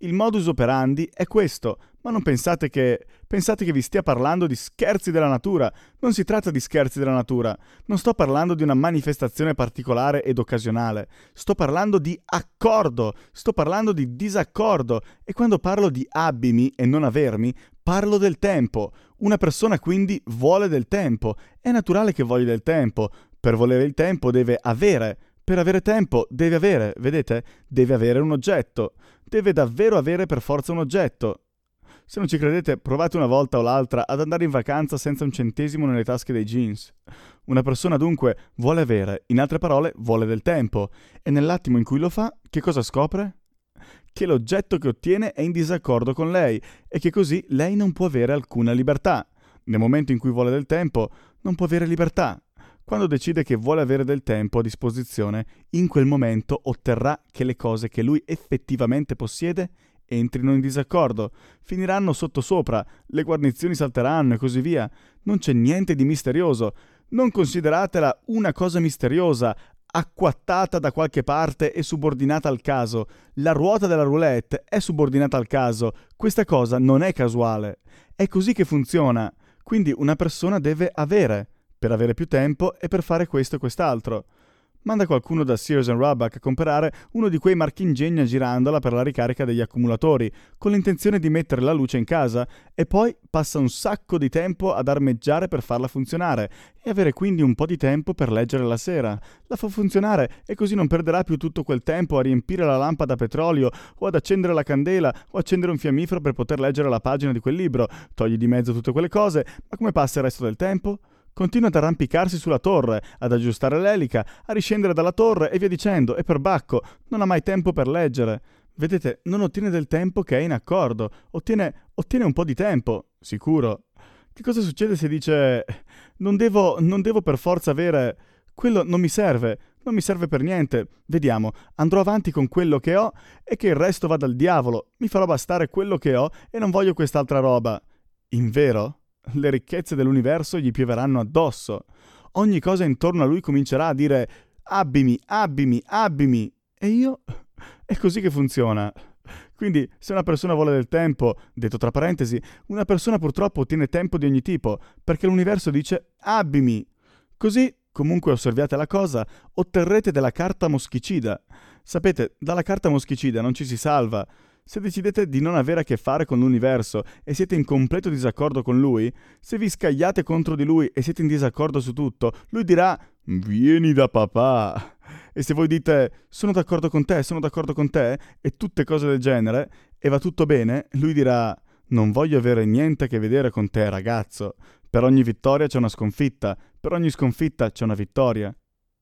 il modus operandi è questo, ma non pensate che vi stia parlando di scherzi della natura. Non si tratta di scherzi della natura. Non sto parlando di una manifestazione particolare ed occasionale. Sto parlando di accordo, sto parlando di disaccordo. E quando parlo di abbimi e non avermi, parlo del tempo. Una persona quindi vuole del tempo. È naturale che voglia del tempo. Per volere il tempo deve avere. Per avere tempo deve avere, vedete? Deve avere un oggetto. Deve davvero avere per forza un oggetto. Se non ci credete, provate una volta o l'altra ad andare in vacanza senza un centesimo nelle tasche dei jeans. Una persona dunque vuole avere, in altre parole, vuole del tempo. E nell'attimo in cui lo fa, che cosa scopre? Che l'oggetto che ottiene è in disaccordo con lei e che così lei non può avere alcuna libertà. Nel momento in cui vuole del tempo, non può avere libertà. Quando decide che vuole avere del tempo a disposizione, in quel momento otterrà che le cose che lui effettivamente possiede entrino in disaccordo, finiranno sottosopra, le guarnizioni salteranno e così via. Non c'è niente di misterioso. Non consideratela una cosa misteriosa, acquattata da qualche parte e subordinata al caso. La ruota della roulette è subordinata al caso. Questa cosa non è casuale. È così che funziona. Quindi una persona deve avere, per avere più tempo e per fare questo e quest'altro. Manda qualcuno da Sears Roebuck a comprare uno di quei marchingegni a girandola per la ricarica degli accumulatori, con l'intenzione di mettere la luce in casa, e poi passa un sacco di tempo ad armeggiare per farla funzionare, e avere quindi un po' di tempo per leggere la sera. La fa funzionare e così non perderà più tutto quel tempo a riempire la lampada a petrolio, o ad accendere la candela, o accendere un fiammifero per poter leggere la pagina di quel libro. Togli di mezzo tutte quelle cose, ma come passa il resto del tempo? Continua ad arrampicarsi sulla torre, ad aggiustare l'elica, a riscendere dalla torre e via dicendo, e per bacco, non ha mai tempo per leggere. Vedete, non ottiene del tempo che è in accordo, ottiene un po' di tempo, sicuro. Che cosa succede se dice non devo per forza avere, quello non mi serve per niente, vediamo, andrò avanti con quello che ho e che il resto vada al diavolo, mi farò bastare quello che ho e non voglio quest'altra roba. Invero? Le ricchezze dell'universo gli pioveranno addosso. Ogni cosa intorno a lui comincerà a dire abbimi, abbimi, abbimi. E io? È così che funziona. Quindi, se una persona vuole del tempo, detto tra parentesi, una persona purtroppo ottiene tempo di ogni tipo, perché l'universo dice abbimi. Così, comunque osserviate la cosa, otterrete della carta moschicida. Sapete, dalla carta moschicida non ci si salva. Se decidete di non avere a che fare con l'universo e siete in completo disaccordo con lui, se vi scagliate contro di lui e siete in disaccordo su tutto, lui dirà «Vieni da papà!» E se voi dite sono d'accordo con te» e tutte cose del genere, e va tutto bene, lui dirà «Non voglio avere niente a che vedere con te, ragazzo. Per ogni vittoria c'è una sconfitta, per ogni sconfitta c'è una vittoria».